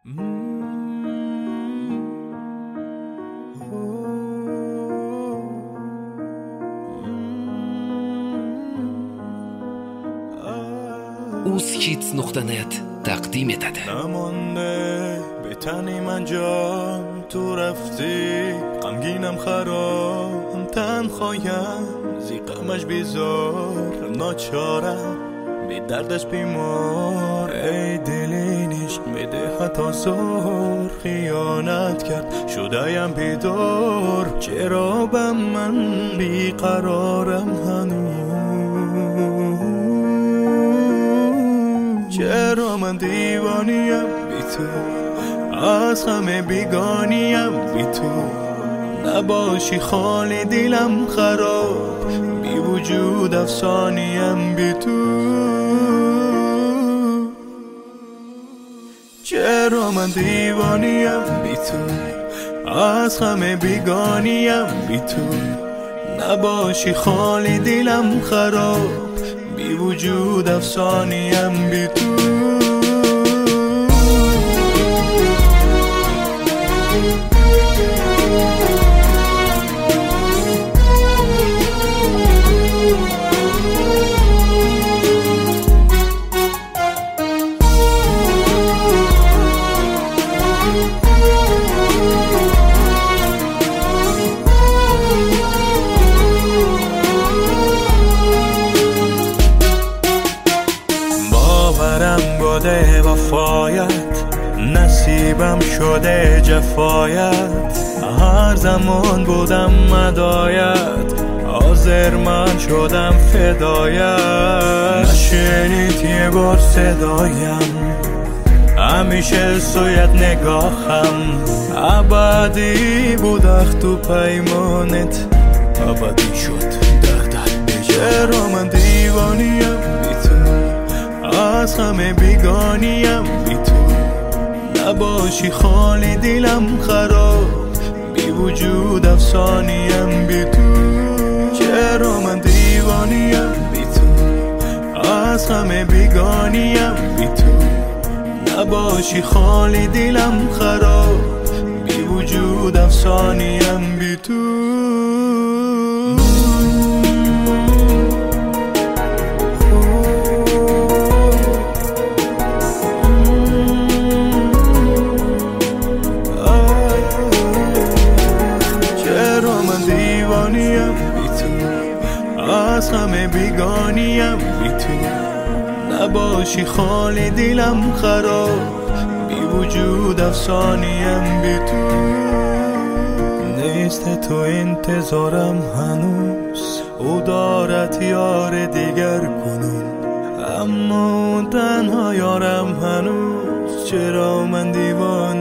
uz-kids.net taqdim etadi. نمانده به تنی من جان تو رفتی، غمگینم خرام تنهایم، زی غمش بیزار ناچارم، بی دردش بیمار. ای دلین عشق بده حتی زور، خیانت کرد شده‌ام بیدار. چرا به من بیقرارم هنوز؟ چرا من دیوانیم بی تو، از همه بیگانیم بی تو. نباشی خالی دلم خراب، بی وجود افسانیم بی تو. چرا من دیوانیم بی تو، از همه بیگانیم بی تو. نباشی خالی دلم خراب، بی وجود افسانیم بی تو. باورم بوده وفایت، نصیبم شده جفایت. هر زمان بودم مدایت، حاضر من شدم فدایت. نشنید یه بار صدایم، همیشه سویت نگاهم. ابدی بود تو پیمانت، ابدی شد دردت. چرا من دیوانیم بی تو، از همه بیگانیم بی تو. نباشی خالی دلم خراب، بی وجود افسانیم بی تو. چرا من دیوانیم بی تو، از همه بیگانیم بی تو. نباشی خالی دلم خراب، بی وجود افسانیم بی تو. دیوانیم بی تو، از همه بیگانیم بی تو. نباشی خالی دلم خراب، بی وجود افسانیم بی تو. نیست تو انتظارم هنوز، او دارد یار دیگر کنون. اما تنها یارم هنوز. چرا من دیوانه